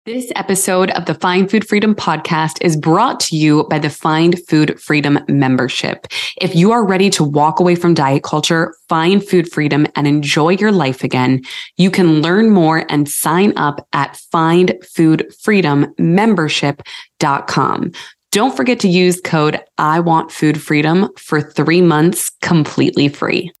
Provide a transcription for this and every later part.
This episode of the Find Food Freedom podcast is brought to you by the Find Food Freedom membership. If you are ready to walk away from diet culture, find food freedom, and enjoy your life again, you can learn more and sign up at findfoodfreedommembership.com. Don't forget to use code IWantFoodFreedom for 3 months completely free.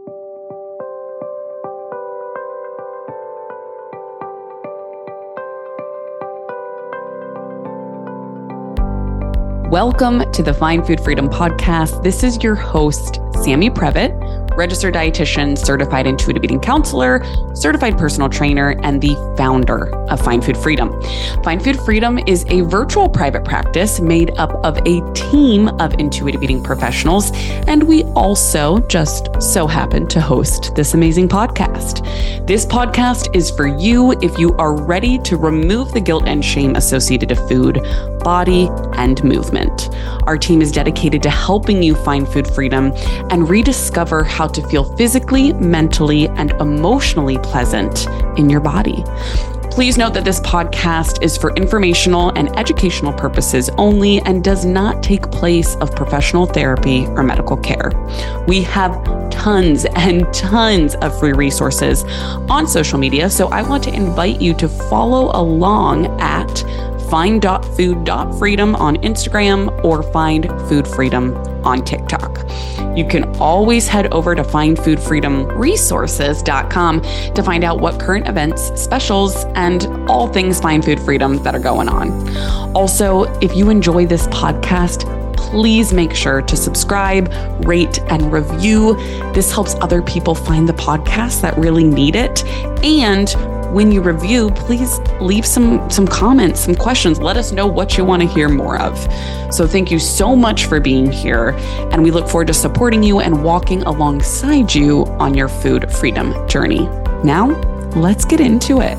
Welcome to the Find Food Freedom podcast. This is your host, Sammy Previtt, registered dietitian, certified intuitive eating counselor, certified personal trainer, and the founder of Find Food Freedom. Find Food Freedom is a virtual private practice made up of a team of intuitive eating professionals, and we also just so happen to host this amazing podcast. This podcast is for you if you are ready to remove the guilt and shame associated to food, body, and movement. Our team is dedicated to helping you find food freedom and rediscover how to feel physically, mentally, and emotionally pleasant in your body. Please note that this podcast is for informational and educational purposes only and does not take place of professional therapy or medical care. We have tons and tons of free resources on social media, so I want to invite you to follow along at find.food.freedom on Instagram or Find Food Freedom on TikTok. You can always head over to findfoodfreedomresources.com to find out what current events, specials, and all things Find Food Freedom that are going on. Also, if you enjoy this podcast, please make sure to subscribe, rate, and review. This helps other people find the podcast that really need it. And when you review, please leave some comments, some questions. Let us know what you want to hear more of. So thank you so much for being here. And we look forward to supporting you and walking alongside you on your food freedom journey. Now, let's get into it.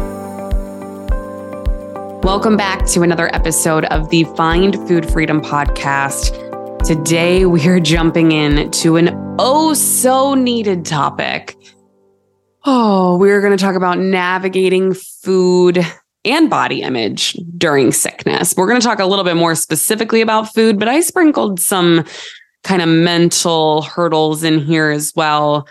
Welcome back to another episode of the Find Food Freedom podcast. Today, we are jumping into an so needed topic. We're going to talk about navigating food and body image during sickness. We're going to talk a little bit more specifically about food, but I sprinkled some kind of mental hurdles in here as well.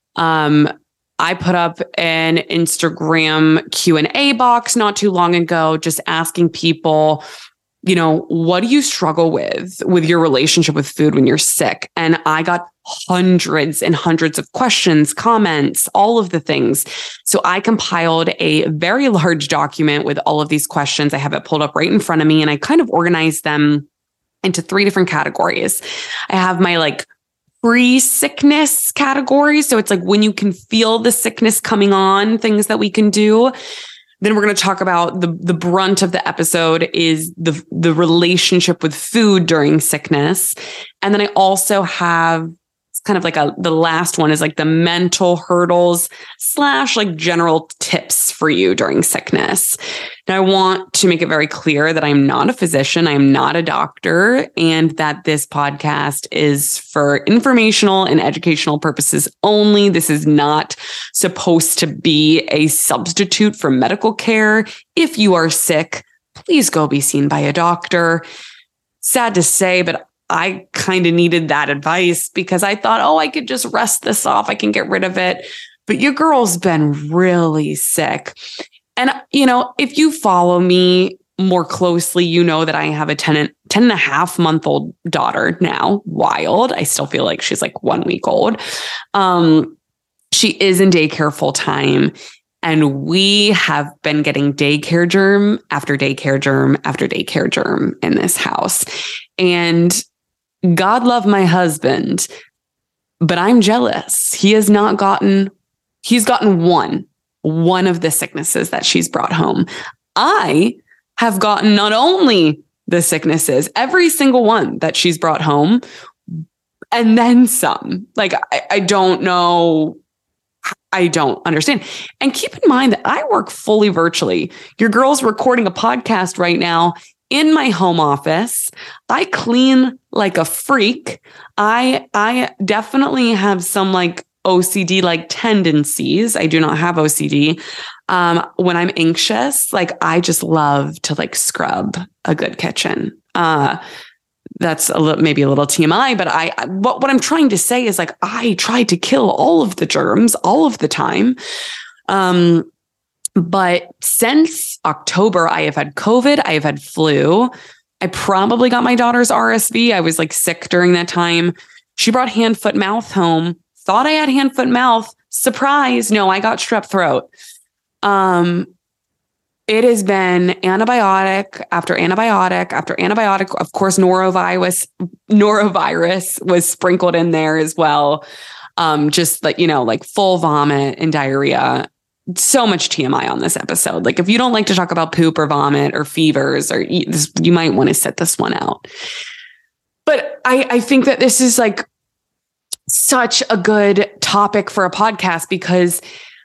I put up an Instagram Q&A box not too long ago, just asking people, what do you struggle with your relationship with food when you're sick? And I got hundreds and hundreds of questions, comments, all of the things. So I compiled a very large document with all of these questions. I have it pulled up right in front of me, and I kind of organized them into 3 different categories. I have my pre-sickness category. So it's when you can feel the sickness coming on, things that we can do. Then we're going to talk about the brunt of the episode is the relationship with food during sickness. And then I also have kind of the last one is the mental hurdles / general tips for you during sickness. Now, I want to make it very clear that I'm not a physician. I'm not a doctor, and that this podcast is for informational and educational purposes only. This is not supposed to be a substitute for medical care. If you are sick, please go be seen by a doctor. Sad to say, but I kind of needed that advice because I thought, I could just rest this off. I can get rid of it. But your girl's been really sick. And, if you follow me more closely, you know that I have a 10 and a half month old daughter now. Wild. I still feel like she's 1 week old. She is in daycare full time. And we have been getting daycare germ after daycare germ after daycare germ in this house. And God love my husband, but I'm jealous. He's gotten one of the sicknesses that she's brought home. I have gotten not only the sicknesses, every single one that she's brought home, and then some. I don't know. I don't understand. And keep in mind that I work fully virtually. Your girl's recording a podcast right now in my home office. I clean like a freak. I definitely have some OCD-like tendencies. I do not have OCD. When I'm anxious, like I just love to like scrub a good kitchen. That's maybe a little TMI, but what I'm trying to say is like, I try to kill all of the germs all of the time. But since October, I have had COVID, I have had flu. I probably got my daughter's RSV. I was like sick during that time. She brought hand, foot, mouth home. Thought I had hand, foot, mouth. Surprise. No, I got strep throat. It has been antibiotic after antibiotic after antibiotic. Of course, norovirus was sprinkled in there as well. Just like, like full vomit and diarrhea. So much TMI on this episode. Like if you don't like to talk about poop or vomit or fevers or eat this, you might want to sit this one out. But I think that this is like such a good topic for a podcast because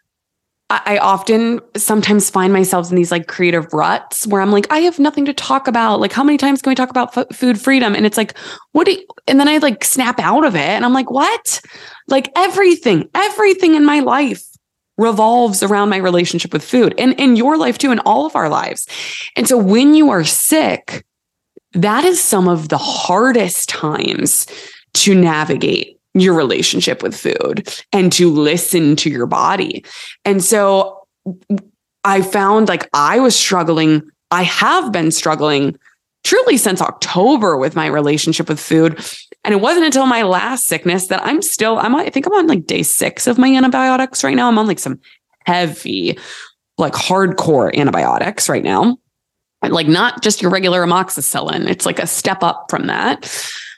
I often sometimes find myself in these like creative ruts where I'm like, I have nothing to talk about. Like, how many times can we talk about food freedom? And it's like, and then I like snap out of it and I'm like, what? Like everything in my life revolves around my relationship with food and in your life too, in all of our lives. And so when you are sick, that is some of the hardest times to navigate your relationship with food and to listen to your body. And so I found like I have been struggling truly since October with my relationship with food. And it wasn't until my last sickness that I think I'm on like day 6 of my antibiotics right now. I'm on like some heavy, like hardcore antibiotics right now. Like not just your regular amoxicillin. It's like a step up from that.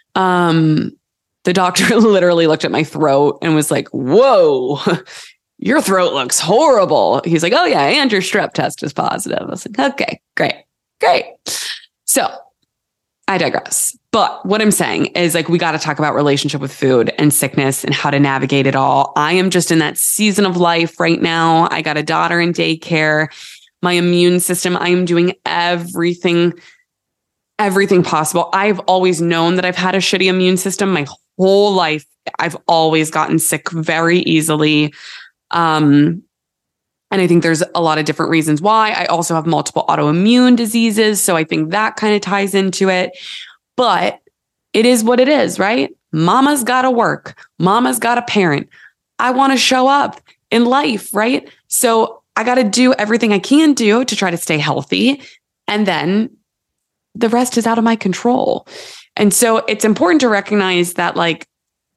The doctor literally looked at my throat and was like, whoa, your throat looks horrible. He's like, oh yeah, and your strep test is positive. I was like, okay, great. So I digress. But what I'm saying is like, we got to talk about relationship with food and sickness and how to navigate it all. I am just in that season of life right now. I got a daughter in daycare. My immune system, I am doing everything possible. I've always known that I've had a shitty immune system my whole life. I've always gotten sick very easily. And I think there's a lot of different reasons why. I also have multiple autoimmune diseases. So I think that kind of ties into it. But it is what it is, right? Mama's got to work. Mama's got to parent. I want to show up in life, right? So I got to do everything I can do to try to stay healthy. And then the rest is out of my control. And so it's important to recognize that, like,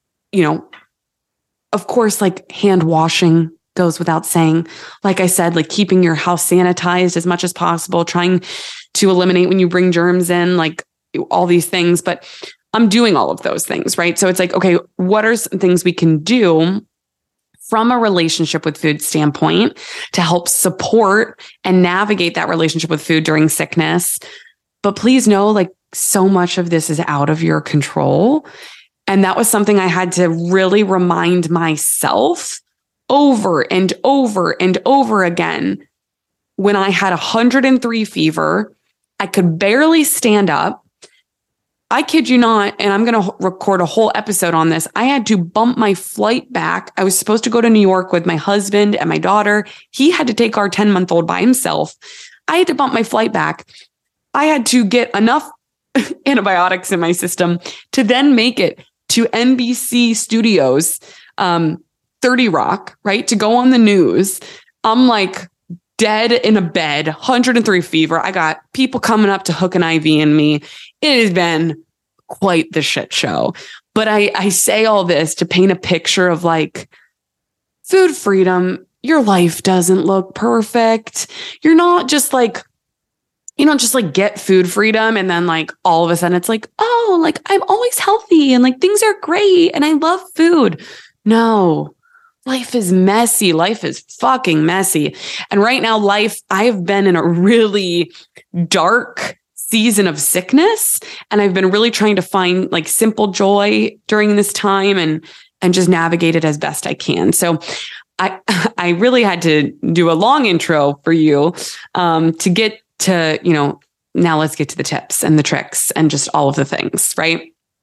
of course, like hand washing goes without saying. Like I said, like keeping your house sanitized as much as possible, trying to eliminate when you bring germs in, like all these things. But I'm doing all of those things, right? So it's like, okay, what are some things we can do from a relationship with food standpoint to help support and navigate that relationship with food during sickness? But please know, like, so much of this is out of your control. And that was something I had to really remind myself over and over and over again. When I had 103 fever, I could barely stand up. I kid you not, and I'm going to record a whole episode on this. I had to bump my flight back. I was supposed to go to New York with my husband and my daughter. He had to take our 10-month-old by himself. I had to bump my flight back. I had to get enough antibiotics in my system to then make it to NBC Studios, 30 Rock, right? To go on the news. I'm like dead in a bed, 103 fever. I got people coming up to hook an IV in me. It has been quite the shit show. But I say all this to paint a picture of like food freedom. Your life doesn't look perfect. You're not just like, you don't just like get food freedom and then like all of a sudden it's like, oh, like I'm always healthy and like things are great and I love food. No, life is messy. Life is fucking messy. And right now, I've been in a really dark season of sickness, and I've been really trying to find like simple joy during this time and just navigate it as best I can. So I really had to do a long intro for you to get to, now let's get to the tips and the tricks and just all of the things, right?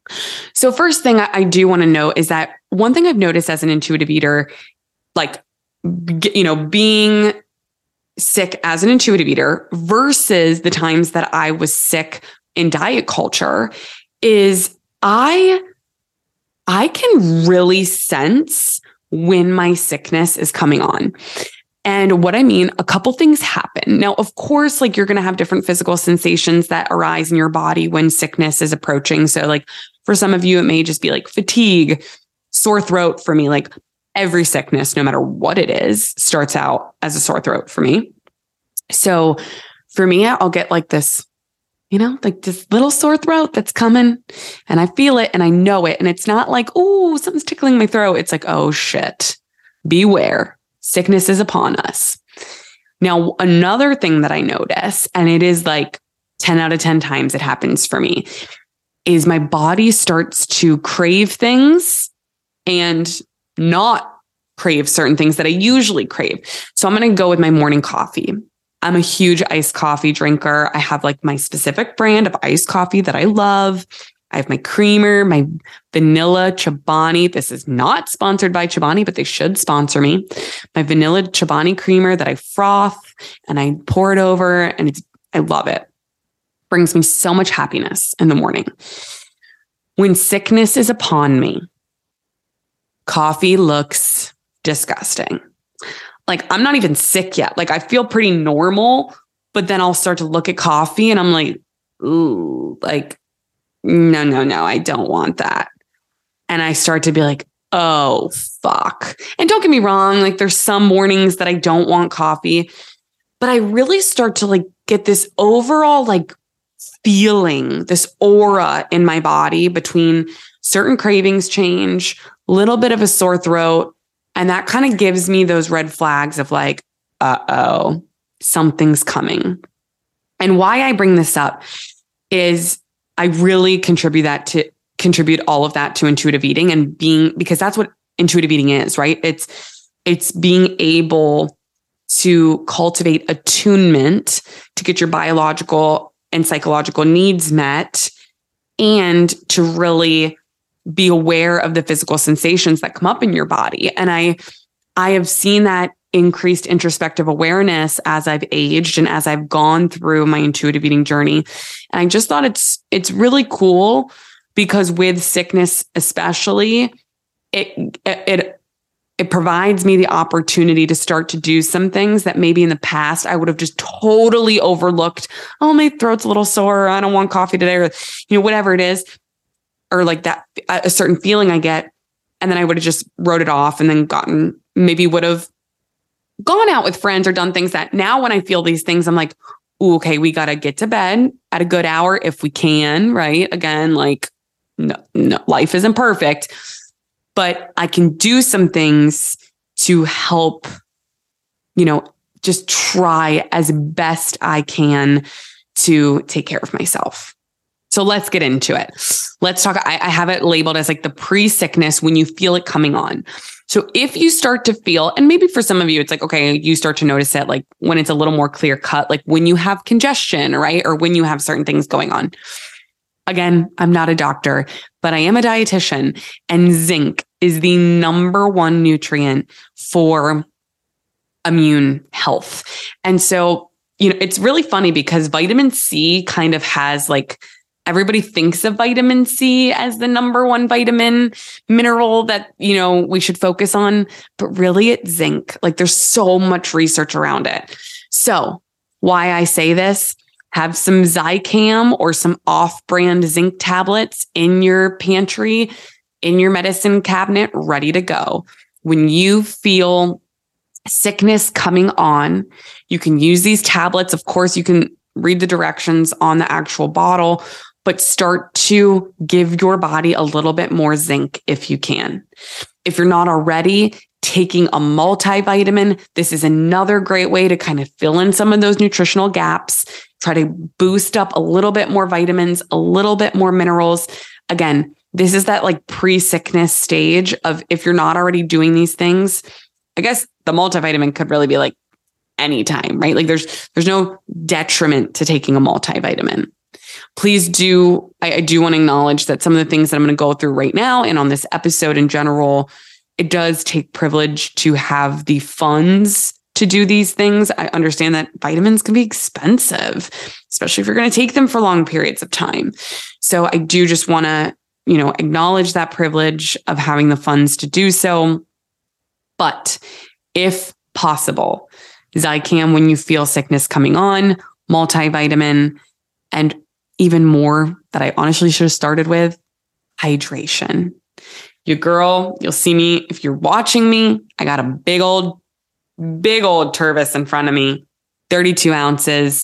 So first thing I do want to know is that one thing I've noticed as an intuitive eater, like, being sick as an intuitive eater versus the times that I was sick in diet culture is I can really sense when my sickness is coming on. And what I mean, a couple things happen. Now, of course, like you're going to have different physical sensations that arise in your body when sickness is approaching. So like for some of you, it may just be like fatigue, sore throat. For me, like every sickness, no matter what it is, starts out as a sore throat for me. So for me, I'll get like this, like this little sore throat that's coming and I feel it and I know it. And it's not like, oh, something's tickling my throat. It's like, oh shit, beware. Sickness is upon us. Now, another thing that I notice, and it is like 10 out of 10 times it happens for me, is my body starts to crave things and not crave certain things that I usually crave. So I'm going to go with my morning coffee. I'm a huge iced coffee drinker. I have like my specific brand of iced coffee that I love. I have my creamer, my vanilla Chobani. This is not sponsored by Chobani, but they should sponsor me. My vanilla Chobani creamer that I froth and I pour it over, and I love it. Brings me so much happiness in the morning. When sickness is upon me, coffee looks disgusting. Like I'm not even sick yet. Like I feel pretty normal, but then I'll start to look at coffee and I'm like, ooh, like, no, I don't want that. And I start to be like, oh, fuck. And don't get me wrong, like there's some mornings that I don't want coffee, but I really start to like get this overall like feeling, this aura in my body between certain cravings change, a little bit of a sore throat. And that kind of gives me those red flags of like, uh-oh, something's coming. And why I bring this up is I really contribute all of that to intuitive eating and because that's what intuitive eating is, right? It's being able to cultivate attunement to get your biological and psychological needs met and to really be aware of the physical sensations that come up in your body. And I have seen that increased introspective awareness as I've aged and as I've gone through my intuitive eating journey. And I just thought it's really cool because with sickness, especially, it provides me the opportunity to start to do some things that maybe in the past I would have just totally overlooked. Oh, my throat's a little sore. I don't want coffee today, or whatever it is, or like that a certain feeling I get, and then I would have just wrote it off and then would have gone out with friends or done things that now when I feel these things, I'm like, ooh, okay, we got to get to bed at a good hour if we can, right? Again, like, no, life isn't perfect, but I can do some things to help, just try as best I can to take care of myself. So let's get into it. Let's talk. I have it labeled as like the pre-sickness when you feel it coming on. So if you start to feel, and maybe for some of you, it's like, okay, you start to notice it like when it's a little more clear cut, like when you have congestion, right? Or when you have certain things going on. Again, I'm not a doctor, but I am a dietitian, and zinc is the number one nutrient for immune health. And so, it's really funny because vitamin C kind of has like, everybody thinks of vitamin C as the number one vitamin mineral that, we should focus on, but really it's zinc. Like there's so much research around it. So why I say this, have some Zicam or some off-brand zinc tablets in your pantry, in your medicine cabinet, ready to go. When you feel sickness coming on, you can use these tablets. Of course, you can read the directions on the actual bottle, but start to give your body a little bit more zinc if you can. If you're not already taking a multivitamin, this is another great way to kind of fill in some of those nutritional gaps, try to boost up a little bit more vitamins, a little bit more minerals. Again, this is that like pre-sickness stage of if you're not already doing these things, I guess the multivitamin could really be like anytime, right? Like there's no detriment to taking a multivitamin. Please do. I do want to acknowledge that some of the things that I'm going to go through right now and on this episode in general, it does take privilege to have the funds to do these things. I understand that vitamins can be expensive, especially if you're going to take them for long periods of time. So I do just want to, acknowledge that privilege of having the funds to do so. But if possible, Zicam when you feel sickness coming on, multivitamin, and even more that I honestly should have started with, hydration. Your girl, you'll see me, if you're watching me, I got a big old Tervis in front of me, 32 ounces.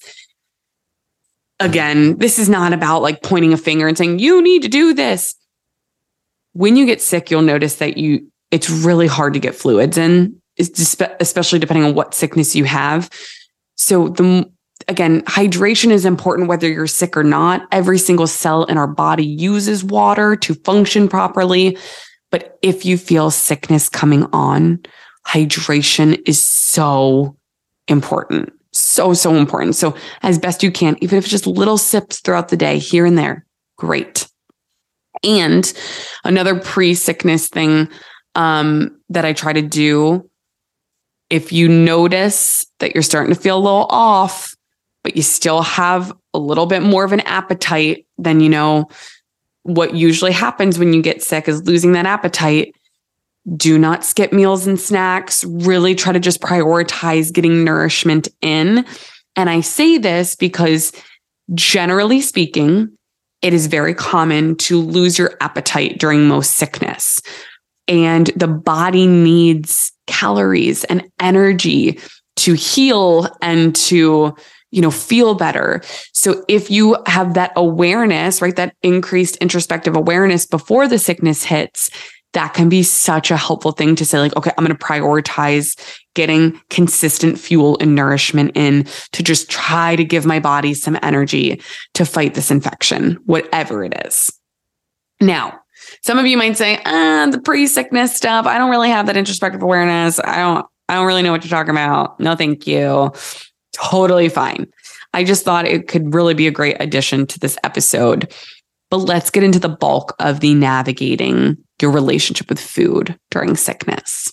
Again, this is not about like pointing a finger and saying, you need to do this. When you get sick, you'll notice that it's really hard to get fluids in, especially depending on what sickness you have. So again, hydration is important whether you're sick or not. Every single cell in our body uses water to function properly. But if you feel sickness coming on, hydration is so important. So important. So as best you can, even if it's just little sips throughout the day, here and there, great. And another pre-sickness thing that I try to do, if you notice that you're starting to feel a little off, but you still have a little bit more of an appetite than, what usually happens when you get sick is losing that appetite. Do not skip meals and snacks. Really try to just prioritize getting nourishment in. And I say this because generally speaking, it is very common to lose your appetite during most sickness. And the body needs calories and energy to heal and to feel better. So if you have that awareness, right, that increased introspective awareness before the sickness hits, that can be such a helpful thing to say, like, okay, I'm going to prioritize getting consistent fuel and nourishment in to just try to give my body some energy to fight this infection, whatever it is. Now, some of you might say, the pre-sickness stuff, I don't really have that introspective awareness. I don't really know what you're talking about. No, thank you. Totally fine. I just thought it could really be a great addition to this episode. But let's get into the bulk of the navigating your relationship with food during sickness.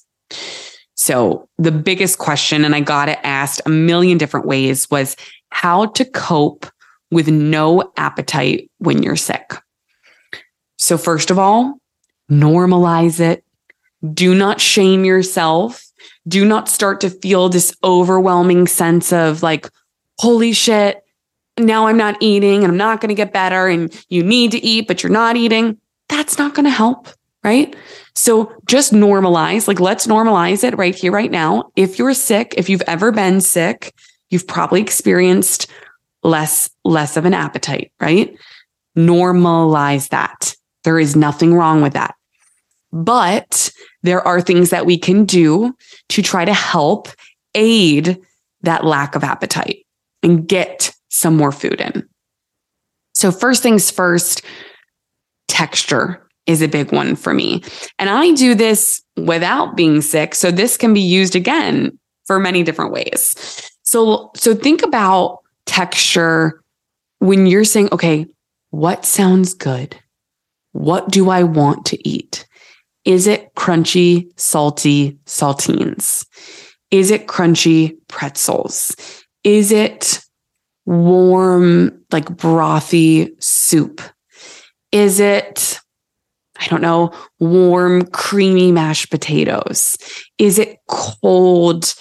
So the biggest question, and I got it asked a million different ways, was how to cope with no appetite when you're sick. So first of all, normalize it. Do not shame yourself. Do not start to feel this overwhelming sense of like, holy shit, now I'm not eating and I'm not going to get better and you need to eat, but you're not eating. That's not going to help, right? So just normalize, like let's normalize it right here, right now. If you're sick, if you've ever been sick, you've probably experienced less of an appetite, right? Normalize that. There is nothing wrong with that. But there are things that we can do to try to help aid that lack of appetite and get some more food in. So first things first, texture is a big one for me. And I do this without being sick. So this can be used again for many different ways. So think about texture when you're saying, okay, what sounds good? What do I want to eat? Is it crunchy, salty saltines? Is it crunchy pretzels? Is it warm, like brothy soup? Is it, I don't know, warm, creamy mashed potatoes? Is it cold,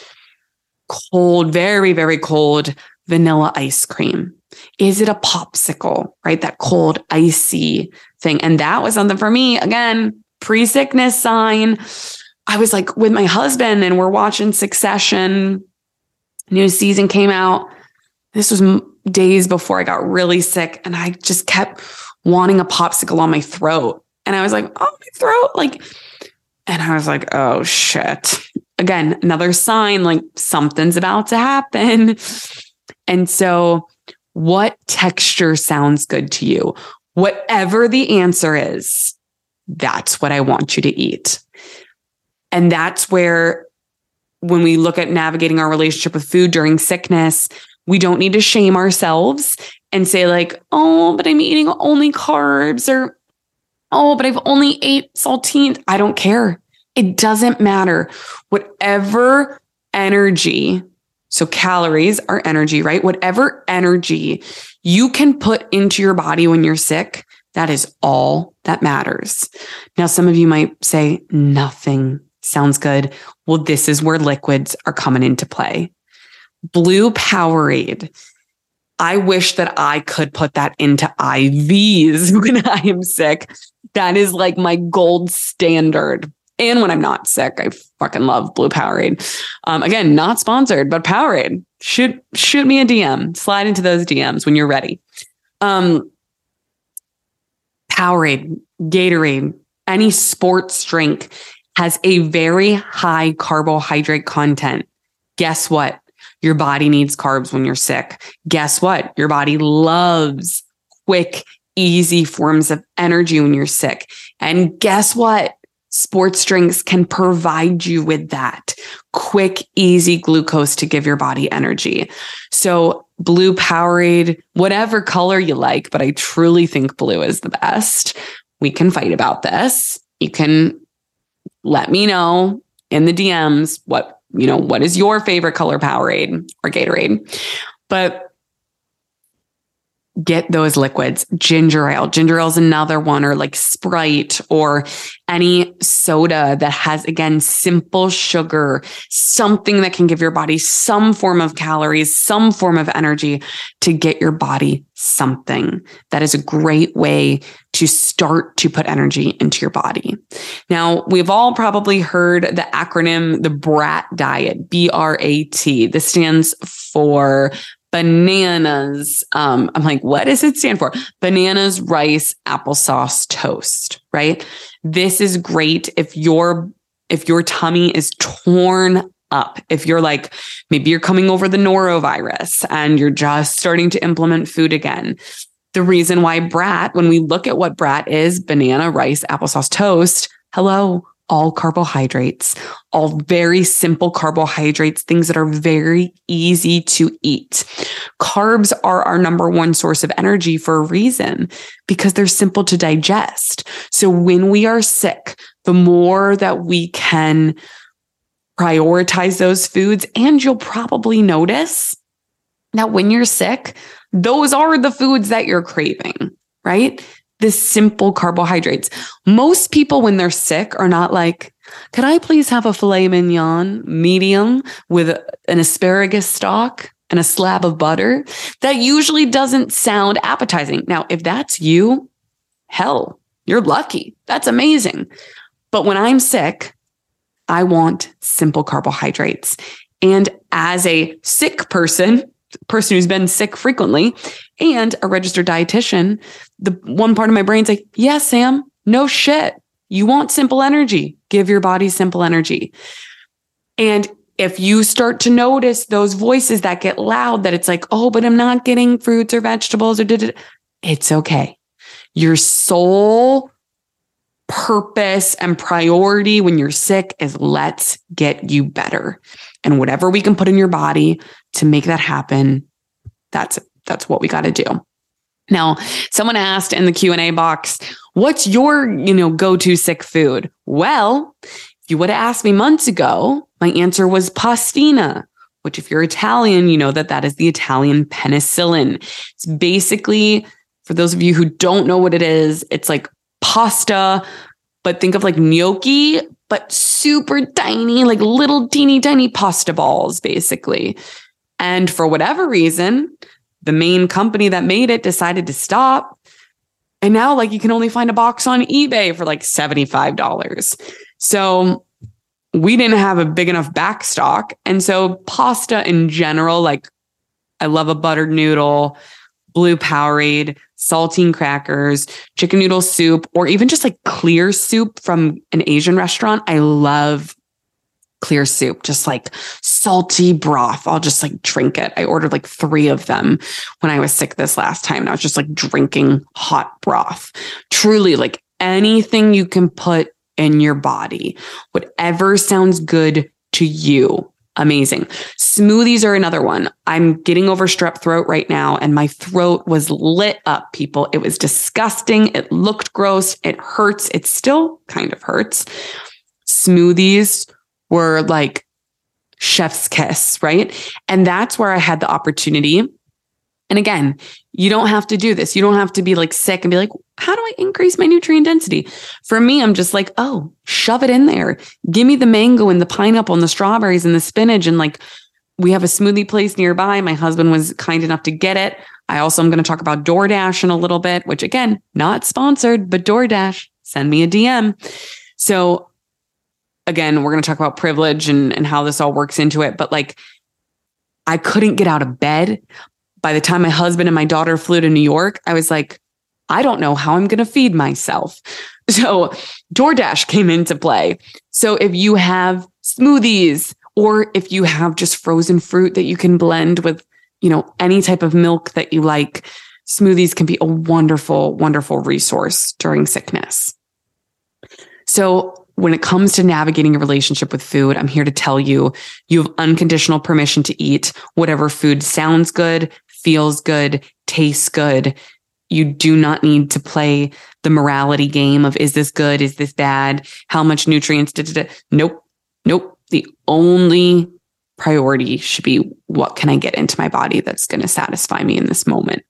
very, very cold vanilla ice cream? Is it a popsicle, right? That cold, icy thing. And that was something for me, again, pre-sickness sign. I was like with my husband and we're watching Succession. New season came out. This was days before I got really sick and I just kept wanting a popsicle on my throat. And I was like, oh, my throat. And I was like, oh shit. Again, another sign like something's about to happen. And so what texture sounds good to you? Whatever the answer is, that's what I want you to eat. And that's where, when we look at navigating our relationship with food during sickness, we don't need to shame ourselves. and say like, oh, but I'm eating only carbs, or, oh, but I've only ate saltines. I don't care. It doesn't matter. Whatever energy, so calories are energy, right? Whatever energy you can put into your body when you're sick, that is all that matters. Now, some of you might say, nothing sounds good. Well, this is where liquids are coming into play. Blue Powerade. I wish that I could put that into IVs when I am sick. That is like my gold standard. And when I'm not sick, I fucking love Blue Powerade. Again, not sponsored, but Powerade. Shoot me a DM. Slide into those DMs when you're ready. Powerade, Gatorade, any sports drink has a very high carbohydrate content. Guess what? Your body needs carbs when you're sick. Guess what? Your body loves quick, easy forms of energy when you're sick. And guess what? Sports drinks can provide you with that quick, easy glucose to give your body energy. So Blue Powerade, whatever color you like, but I truly think blue is the best. We can fight about this. You can let me know in the DMs what is your favorite color, Powerade or Gatorade. But get those liquids. Ginger ale. Ginger ale is another one, or like Sprite, or any soda that has, again, simple sugar, something that can give your body some form of calories, some form of energy to get your body something. That is a great way to start to put energy into your body. Now, we've all probably heard the acronym, the BRAT diet, BRAT. This stands for bananas. I'm like, what does it stand for? Bananas, rice, applesauce, toast, right? This is great if your tummy is torn up. If you're like, maybe you're coming over the norovirus and you're just starting to implement food again. The reason why BRAT, when we look at what BRAT is, banana, rice, applesauce, toast, hello, all carbohydrates, all very simple carbohydrates, things that are very easy to eat. Carbs are our number one source of energy for a reason, because they're simple to digest. So when we are sick, the more that we can prioritize those foods, and you'll probably notice that when you're sick, those are the foods that you're craving, right? The simple carbohydrates. Most people, when they're sick, are not like, could I please have a filet mignon medium with an asparagus stalk and a slab of butter? That usually doesn't sound appetizing. Now, if that's you, hell, you're lucky. That's amazing. But when I'm sick, I want simple carbohydrates. And as a sick person who's been sick frequently, and a registered dietitian, the one part of my brain's like, yeah, Sam, no shit. You want simple energy. Give your body simple energy. And if you start to notice those voices that get loud, that it's like, oh, but I'm not getting fruits or vegetables, or it's okay. Your sole purpose and priority when you're sick is let's get you better. And whatever we can put in your body to make that happen, that's what we got to do. Now, someone asked in the Q&A box, what's your, go-to sick food? Well, if you would have asked me months ago, my answer was pastina, which if you're Italian, you know that is the Italian penicillin. It's basically, for those of you who don't know what it is, it's like pasta, but think of like gnocchi, but super tiny, like little teeny tiny pasta balls, basically. And for whatever reason, the main company that made it decided to stop. And now, like, you can only find a box on eBay for like $75. So we didn't have a big enough backstock. And so pasta in general, like, I love a buttered noodle, Blue Powerade, saltine crackers, chicken noodle soup, or even just like clear soup from an Asian restaurant. I love clear soup, just like salty broth. I'll just like drink it. I ordered like 3 of them when I was sick this last time. And I was just like drinking hot broth. Truly, like anything you can put in your body, whatever sounds good to you. amazing. Smoothies are another one. I'm getting over strep throat right now, and my throat was lit up, people. It was disgusting. It looked gross. It hurts. It still kind of hurts. Smoothies were like chef's kiss, right? And that's where I had the opportunity. And again, you don't have to do this. You don't have to be like sick and be like, how do I increase my nutrient density? For me, I'm just like, oh, shove it in there. Give me the mango and the pineapple and the strawberries and the spinach. And like, we have a smoothie place nearby. My husband was kind enough to get it. I also am going to talk about DoorDash in a little bit, which again, not sponsored, but DoorDash, send me a DM. So again, we're going to talk about privilege and how this all works into it. But like, I couldn't get out of bed. By the time my husband and my daughter flew to New York, I was like, I don't know how I'm going to feed myself. So DoorDash came into play. So if you have smoothies, or if you have just frozen fruit that you can blend with, any type of milk that you like, smoothies can be a wonderful, wonderful resource during sickness. So when it comes to navigating a relationship with food, I'm here to tell you, you have unconditional permission to eat whatever food sounds good, feels good, tastes good. You do not need to play the morality game of, is this good? Is this bad? How much nutrients? Nope. The only priority should be, what can I get into my body that's going to satisfy me in this moment?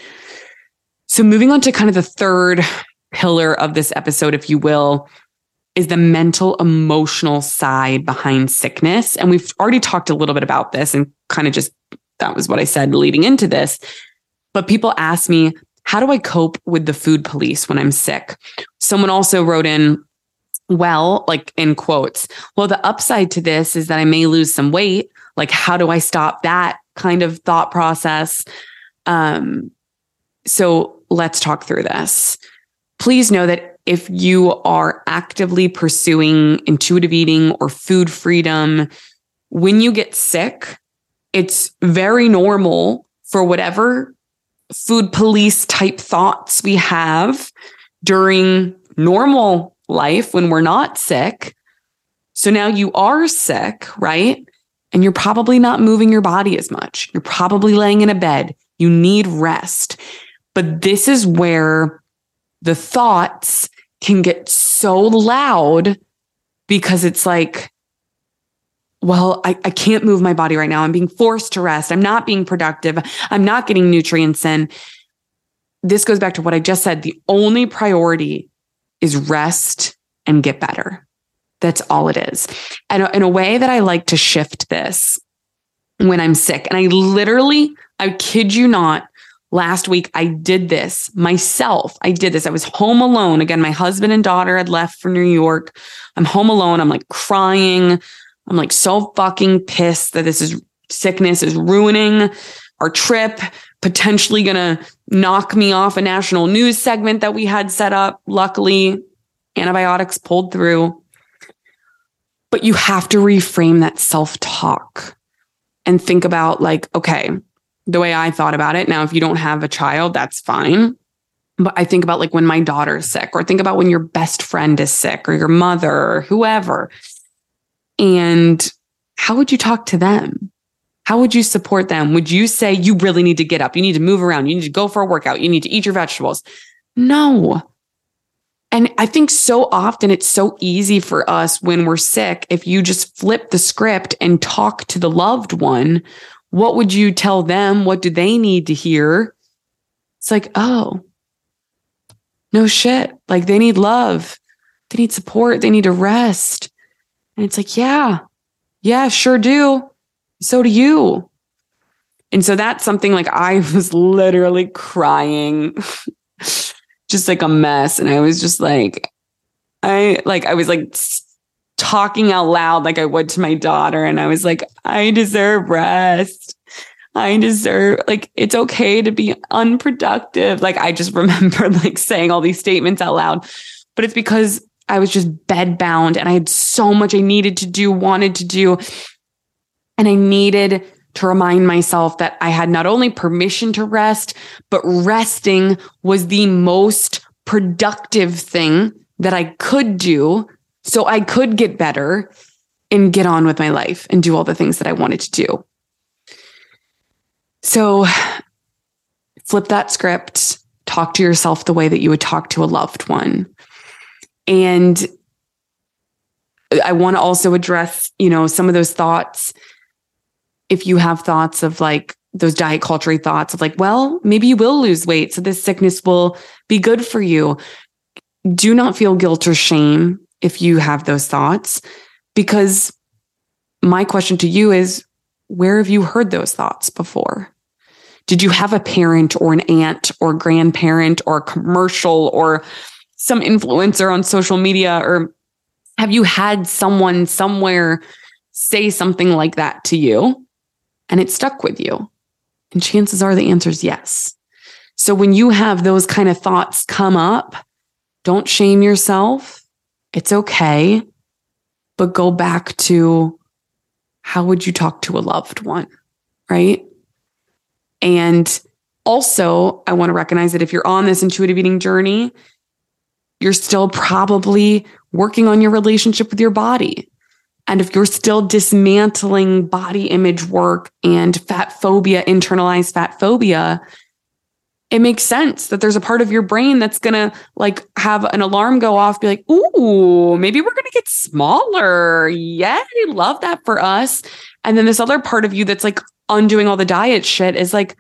So moving on to kind of the third pillar of this episode, if you will, is the mental, emotional side behind sickness. And we've already talked a little bit about this and kind of just, that was what I said leading into this. But people ask me, how do I cope with the food police when I'm sick? Someone also wrote in, well, like in quotes, well, the upside to this is that I may lose some weight. Like, how do I stop that kind of thought process? So let's talk through this. Please know that if you are actively pursuing intuitive eating or food freedom, when you get sick, it's very normal for whatever food police type thoughts we have during normal life when we're not sick. So now you are sick, right? And you're probably not moving your body as much. You're probably laying in a bed. You need rest. But this is where the thoughts can get so loud, because it's like, well, I can't move my body right now. I'm being forced to rest. I'm not being productive. I'm not getting nutrients in. This goes back to what I just said. The only priority is rest and get better. That's all it is. And in a way that I like to shift this when I'm sick, and I kid you not, last week I did this myself. I was home alone. Again, my husband and daughter had left for New York. I'm home alone. I'm like crying. I'm like so fucking pissed that sickness is ruining our trip, potentially going to knock me off a national news segment that we had set up. Luckily, antibiotics pulled through. But you have to reframe that self-talk and think about like, okay, the way I thought about it. Now, if you don't have a child, that's fine. But I think about like when my daughter's sick, or think about when your best friend is sick, or your mother, or whoever. And how would you talk to them? How would you support them? Would you say, you really need to get up? You need to move around. You need to go for a workout. You need to eat your vegetables. No. And I think so often it's so easy for us when we're sick. If you just flip the script and talk to the loved one, what would you tell them? What do they need to hear? It's like, oh, no shit. Like, they need love. They need support. They need to rest. And it's like, yeah, sure do. So do you. And so that's something like I was literally crying, just like a mess. And I was just like, I was like talking out loud like I would to my daughter. And I was like, I deserve rest. It's okay to be unproductive. Like, I just remember like saying all these statements out loud, but it's because I was just bedbound and I had so much I needed to do, wanted to do. And I needed to remind myself that I had not only permission to rest, but resting was the most productive thing that I could do so I could get better and get on with my life and do all the things that I wanted to do. So flip that script, talk to yourself the way that you would talk to a loved one. And I want to also address, some of those thoughts. If you have thoughts of like those diet culture thoughts of like, well, maybe you will lose weight, so this sickness will be good for you. Do not feel guilt or shame if you have those thoughts, because my question to you is, where have you heard those thoughts before? Did you have a parent or an aunt or grandparent or a commercial or some influencer on social media, or have you had someone somewhere say something like that to you and it stuck with you? And chances are the answer is yes. So when you have those kind of thoughts come up, don't shame yourself. It's okay. But go back to, how would you talk to a loved one, right? And also, I want to recognize that if you're on this intuitive eating journey, you're still probably working on your relationship with your body. And if you're still dismantling body image work and fat phobia, internalized fat phobia, it makes sense that there's a part of your brain that's going to like have an alarm go off, be like, ooh, maybe we're going to get smaller. Yay, love that for us. And then this other part of you that's like undoing all the diet shit is like,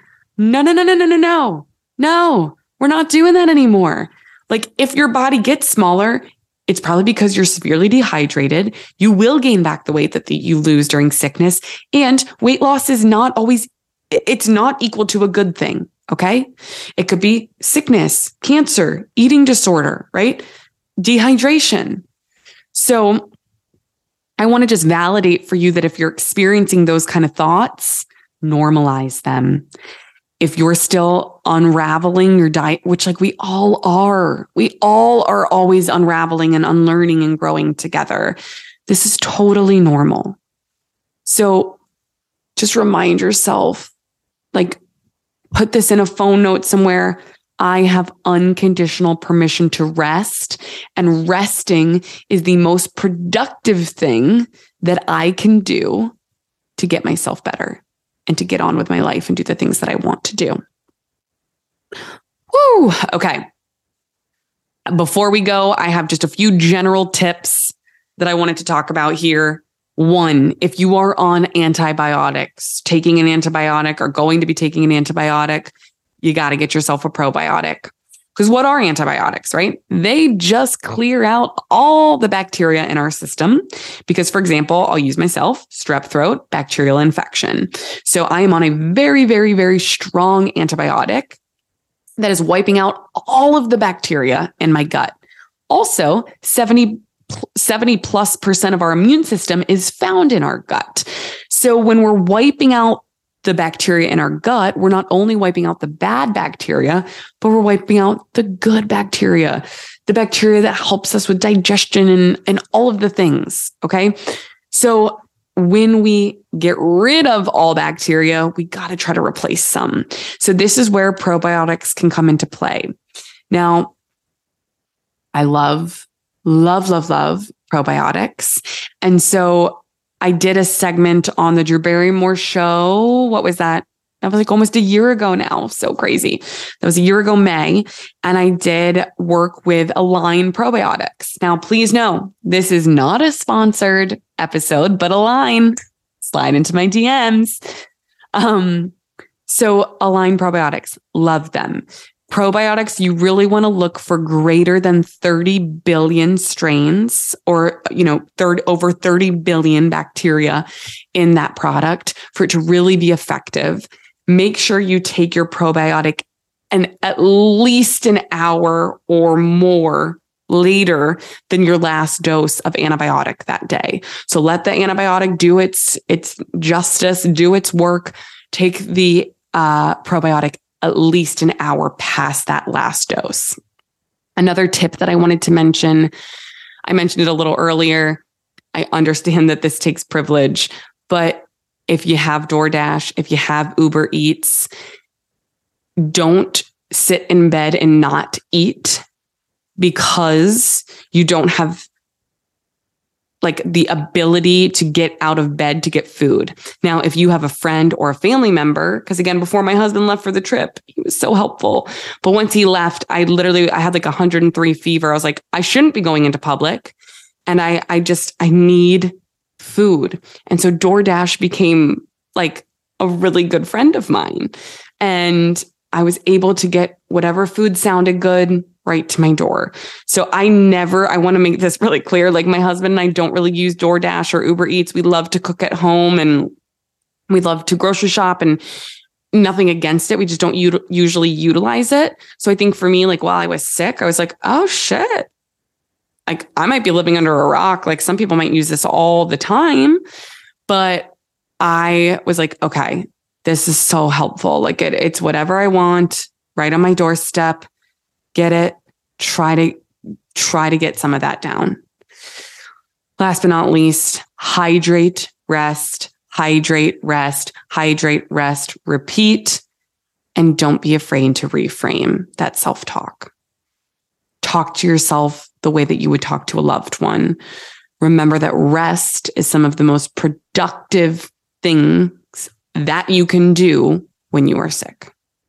no, we're not doing that anymore. Like if your body gets smaller, it's probably because you're severely dehydrated. You will gain back the weight that you lose during sickness. And weight loss is not always, it's not equal to a good thing. Okay. It could be sickness, cancer, eating disorder, right? Dehydration. So I want to just validate for you that if you're experiencing those kind of thoughts, normalize them. If you're still unraveling your diet, which like we all are always unraveling and unlearning and growing together. This is totally normal. So just remind yourself, like, put this in a phone note somewhere. I have unconditional permission to rest, and resting is the most productive thing that I can do to get myself better and to get on with my life and do the things that I want to do. Woo! Okay. Before we go, I have just a few general tips that I wanted to talk about here. One, if you are on antibiotics, taking an antibiotic or going to be taking an antibiotic, you got to get yourself a probiotic. Because what are antibiotics, right? They just clear out all the bacteria in our system. Because, for example, I'll use myself, strep throat, bacterial infection. So I am on a very, very, very strong antibiotic that is wiping out all of the bacteria in my gut. Also, 70+ of our immune system is found in our gut. So when we're wiping out the bacteria in our gut, we're not only wiping out the bad bacteria, but we're wiping out the good bacteria, the bacteria that helps us with digestion and all of the things. Okay. So when we get rid of all bacteria, we got to try to replace some. So this is where probiotics can come into play. Now, I love probiotics. And so I did a segment on the Drew Barrymore show. What was that? That was like almost a year ago now. So crazy. That was a year ago, May. And I did work with Align Probiotics. Now, please know, this is not a sponsored episode, but Align, slide into my DMs. So Align Probiotics, love them. Probiotics, you really want to look for greater than 30 billion strains or, over 30 billion bacteria in that product for it to really be effective. Make sure you take your probiotic and at least an hour or more later than your last dose of antibiotic that day. So let the antibiotic do its justice, do its work. Take the probiotic at least an hour past that last dose. Another tip that I wanted to mention, I mentioned it a little earlier. I understand that this takes privilege, but if you have DoorDash, if you have Uber Eats, don't sit in bed and not eat because you don't have like the ability to get out of bed to get food. Now, if you have a friend or a family member, because again, before my husband left for the trip, he was so helpful. But once he left, I had like 103 fever. I was like, I shouldn't be going into public. And I need food. And so DoorDash became like a really good friend of mine. And I was able to get whatever food sounded good right to my door. So I want to make this really clear. Like my husband and I don't really use DoorDash or Uber Eats. We love to cook at home and we love to grocery shop, and nothing against it. We just don't usually utilize it. So I think for me, like while I was sick, I was like, oh shit, like I might be living under a rock. Like some people might use this all the time, but I was like, okay, this is so helpful. Like it's whatever I want right on my doorstep. Get it. Try to get some of that down. Last but not least, hydrate, rest, hydrate, rest, hydrate, rest, repeat. And don't be afraid to reframe that self-talk. Talk to yourself the way that you would talk to a loved one. Remember that rest is some of the most productive things that you can do when you are sick.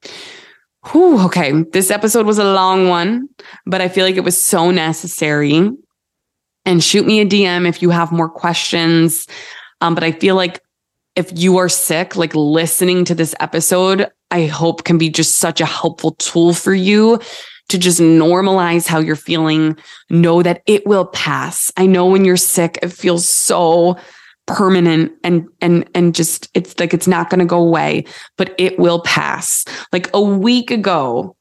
Whew, okay, this episode was a long one, but I feel like it was so necessary. And shoot me a DM if you have more questions. But I feel like if you are sick, like listening to this episode, I hope can be just such a helpful tool for you to just normalize how you're feeling. Know that it will pass. I know when you're sick, it feels so permanent and just, it's like, it's not going to go away, but it will pass. Like a week ago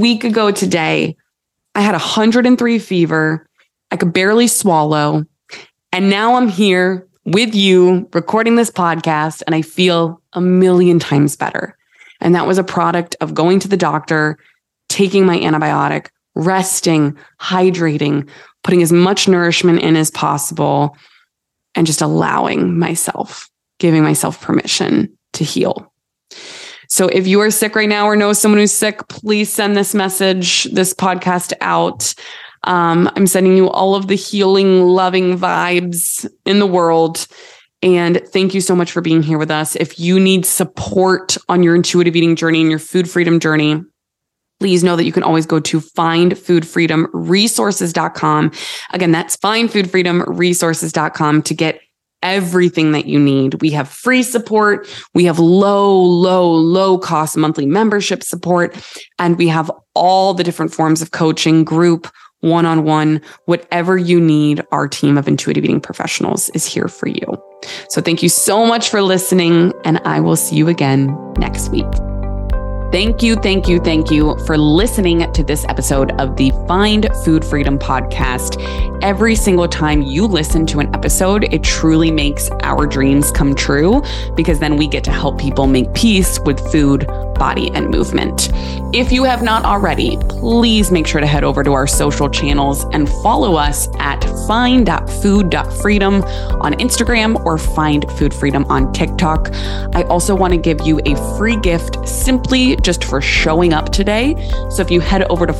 today, I had 103 fever. I could barely swallow. And now I'm here with you recording this podcast and I feel a million times better. And that was a product of going to the doctor, taking my antibiotic, resting, hydrating, putting as much nourishment in as possible, and just allowing myself, giving myself permission to heal. So if you are sick right now or know someone who's sick, please send this message, this podcast out. I'm sending you all of the healing, loving vibes in the world. And thank you so much for being here with us. If you need support on your intuitive eating journey and your food freedom journey, please know that you can always go to findfoodfreedomresources.com. Again, that's findfoodfreedomresources.com to get everything that you need. We have free support. We have low cost monthly membership support. And we have all the different forms of coaching, group, one-on-one, whatever you need. Our team of intuitive eating professionals is here for you. So thank you so much for listening, and I will see you again next week. Thank you for listening to this episode of the Find Food Freedom podcast. Every single time you listen to an episode, it truly makes our dreams come true, because then we get to help people make peace with food, body, and movement. If you have not already, please make sure to head over to our social channels and follow us at find.food.freedom on Instagram or Find Food Freedom on TikTok. I also want to give you a free gift simply just for showing up today. So if you head over to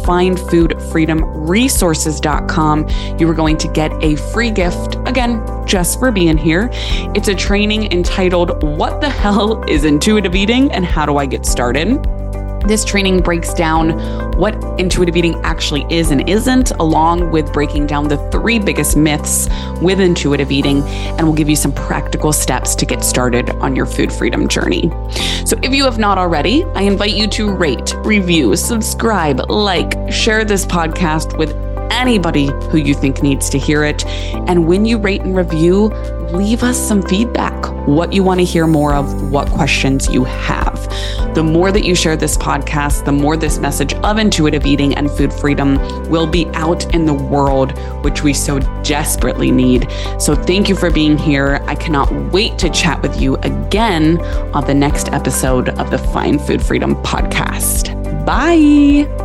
findfoodfreedomresources.com, you are going to get a free gift, again, just for being here. It's a training entitled, What the Hell is Intuitive Eating and How Do I Get Started? This training breaks down what intuitive eating actually is and isn't, along with breaking down the 3 biggest myths with intuitive eating, and will give you some practical steps to get started on your food freedom journey. So if you have not already, I invite you to rate, review, subscribe, like, share this podcast with anybody who you think needs to hear it. And when you rate and review, leave us some feedback, what you want to hear more of, what questions you have. The more that you share this podcast, the more this message of intuitive eating and food freedom will be out in the world, which we so desperately need. So thank you for being here. I cannot wait to chat with you again on the next episode of the Find Food Freedom podcast. Bye.